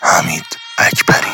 حمید اکبری.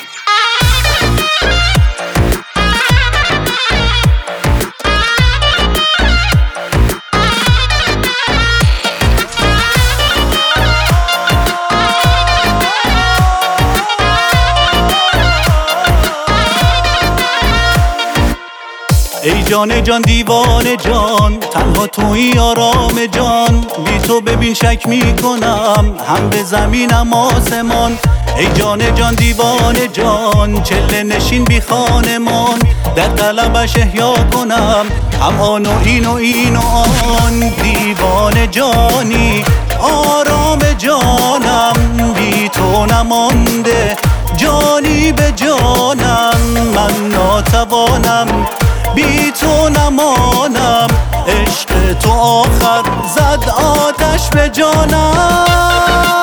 ای جان جان دیوانه جان، تنها تویی آرام جان. بی تو ببین شک میکنم هم به زمینم آسمان. ای جان جان دیوانه جان، چله نشین بی خانمان. در طلبش احیا کنم هم آن و این و این و آن. دیوانه جانی آرام جانم، بی تو نمانده جانی به جانم. من ناتوانم بی تو نمانم، عشق تو آخر زد آتش به جانم.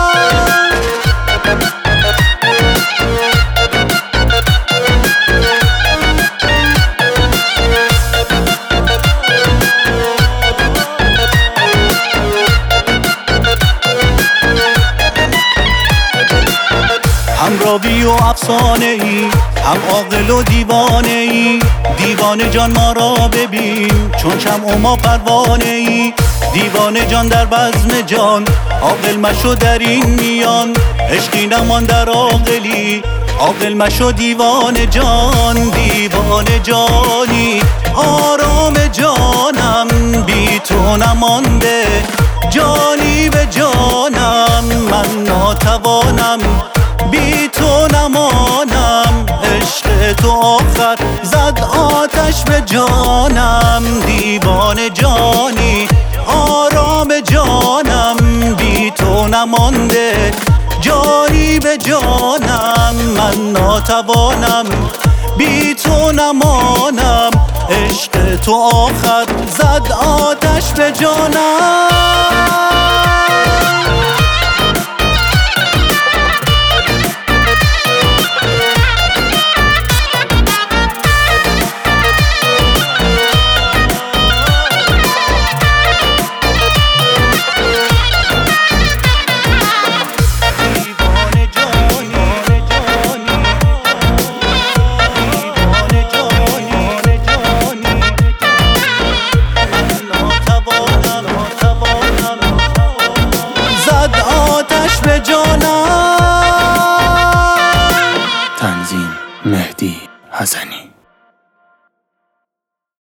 هم راوی و افسانه ای، هم عاقل و دیوانه ای. دیوانه جان ما را ببین چون شمع و ما پروانه ای. دیوانه جان در بزم جان، عاقل مشو در این میان. عشقی نمان در عاقلی، عاقل مشو دیوانه جان. دیوانه جانی آرام جانم، بی تو نمانده جانی به جانم. من ناتوانم بی تو نمانم، عشق تو آخر زد آتش به جانم. دیوانه جانی آرام جانم، بی تو نمانده جانی به جانم. من ناتوانم بی تو نمانم، عشق تو آخر زد آتش به جانم.